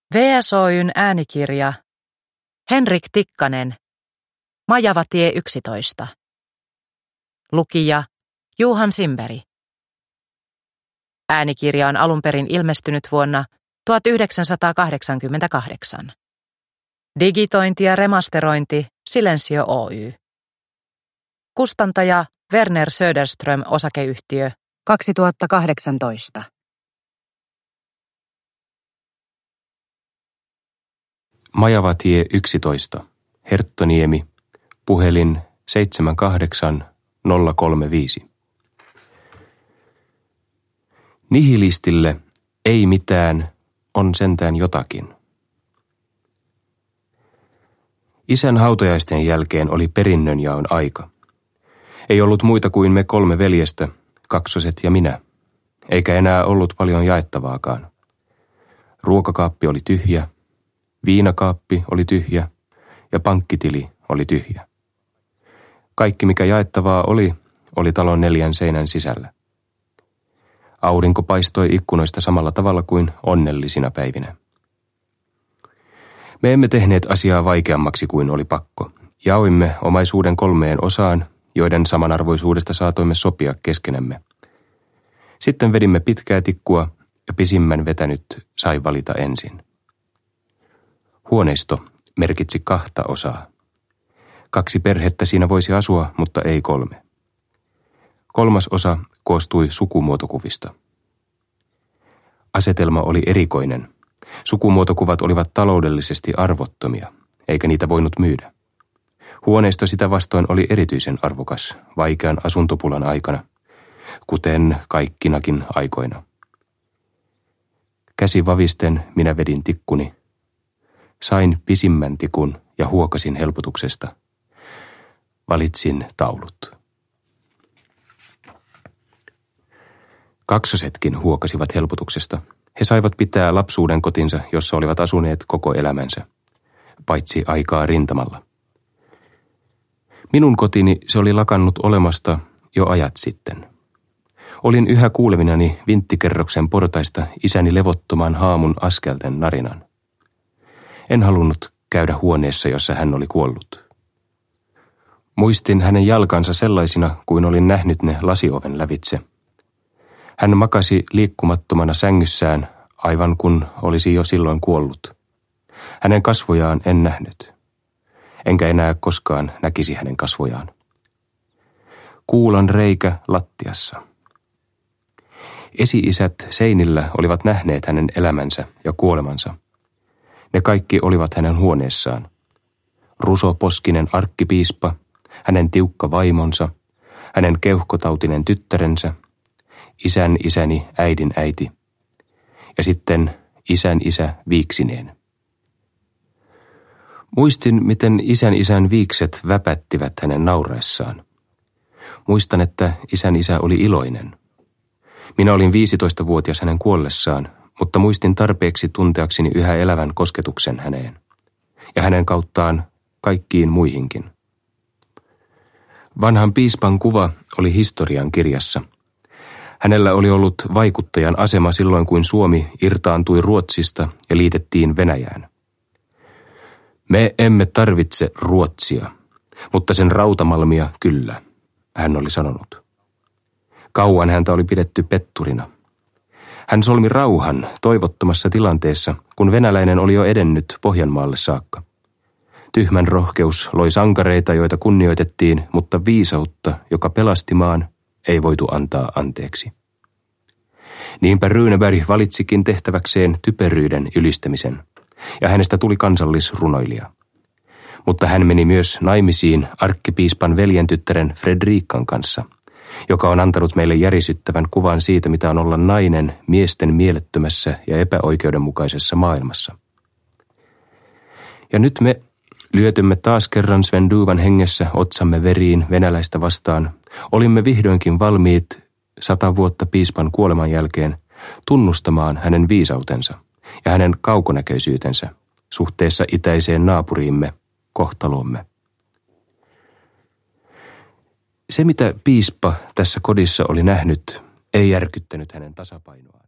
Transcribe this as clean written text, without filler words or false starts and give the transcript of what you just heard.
VSOY:n äänikirja Henrik Tikkanen, Majavatie 11. Lukija Johan Simberi. Äänikirja on alun perin ilmestynyt vuonna 1988. Digitointi ja remasterointi Silensio Oy. Kustantaja Werner Söderström Osakeyhtiö 2018. Majavatie 11, Herttoniemi, puhelin 78035. Nihilistille ei mitään, on sentään jotakin. Isän hautajaisten jälkeen oli perinnönjaon aika. Ei ollut muita kuin me 3 veljestä, kaksoset ja minä, eikä enää ollut paljon jaettavaakaan. Ruokakaappi oli tyhjä, viinakaappi oli tyhjä ja pankkitili oli tyhjä. Kaikki mikä jaettavaa oli talon 4 seinän sisällä. Aurinko paistoi ikkunoista samalla tavalla kuin onnellisina päivinä. Me emme tehneet asiaa vaikeammaksi kuin oli pakko. Jaoimme omaisuuden 3 osaan, joiden samanarvoisuudesta saatoimme sopia keskenämme. Sitten vedimme pitkää tikkua ja pisimmän vetänyt sai valita ensin. Huoneisto merkitsi 2 osaa. 2 perhettä siinä voisi asua, mutta ei 3. 3. osa koostui sukumuotokuvista. Asetelma oli erikoinen. Sukumuotokuvat olivat taloudellisesti arvottomia, eikä niitä voinut myydä. Huoneisto sitä vastoin oli erityisen arvokas vaikean asuntopulan aikana, kuten kaikkinakin aikoina. Käsi vavisten minä vedin tikkuni. Sain pisimmän tikun ja huokasin helpotuksesta. Valitsin taulut. Kaksosetkin huokasivat helpotuksesta. He saivat pitää lapsuuden kotinsa, jossa olivat asuneet koko elämänsä, paitsi aikaa rintamalla. Minun kotini se oli lakannut olemasta jo ajat sitten. Olin yhä kuulevinani vinttikerroksen portaista isäni levottoman haamun askelten narinan. En halunnut käydä huoneessa, jossa hän oli kuollut. Muistin hänen jalkansa sellaisina, kuin olin nähnyt ne lasioven lävitse. Hän makasi liikkumattomana sängyssään, aivan kun olisi jo silloin kuollut. Hänen kasvojaan en nähnyt. Enkä enää koskaan näkisi hänen kasvojaan. Kuulan reikä lattiassa. Esi-isät seinillä olivat nähneet hänen elämänsä ja kuolemansa. Ne kaikki olivat hänen huoneessaan. Ruso Poskinen arkkipiispa, hänen tiukka vaimonsa, hänen keuhkotautinen tyttärensä, isän isäni äidin äiti ja sitten isän isä viiksineen. Muistin, miten isän viikset väpättivät hänen nauraessaan. Muistan, että isän isä oli iloinen. Minä olin 15-vuotias hänen kuollessaan, mutta muistin tarpeeksi tunteakseni yhä elävän kosketuksen häneen ja hänen kauttaan kaikkiin muihinkin. Vanhan piispan kuva oli historian kirjassa. Hänellä oli ollut vaikuttajan asema silloin, kun Suomi irtaantui Ruotsista ja liitettiin Venäjään. Me emme tarvitse Ruotsia, mutta sen rautamalmia kyllä, hän oli sanonut. Kauan häntä oli pidetty petturina. Hän solmi rauhan toivottomassa tilanteessa, kun venäläinen oli jo edennyt Pohjanmaalle saakka. Tyhmän rohkeus loi sankareita, joita kunnioitettiin, mutta viisautta, joka pelasti maan, ei voitu antaa anteeksi. Niinpä Runeberg valitsikin tehtäväkseen typeryyden ylistämisen, ja hänestä tuli kansallisrunoilija. Mutta hän meni myös naimisiin arkkipiispan veljentyttären Fredrikan kanssa, joka on antanut meille järisyttävän kuvan siitä, mitä on olla nainen miesten mielettömässä ja epäoikeudenmukaisessa maailmassa. Ja nyt me lyötymme taas kerran Sven Duvan hengessä otsamme veriin venäläistä vastaan, olimme vihdoinkin valmiit 100 vuotta piispan kuoleman jälkeen tunnustamaan hänen viisautensa ja hänen kaukonäköisyytensä suhteessa itäiseen naapuriimme, kohtaloomme. Se, mitä piispa tässä kodissa oli nähnyt, ei järkyttänyt hänen tasapainoaan.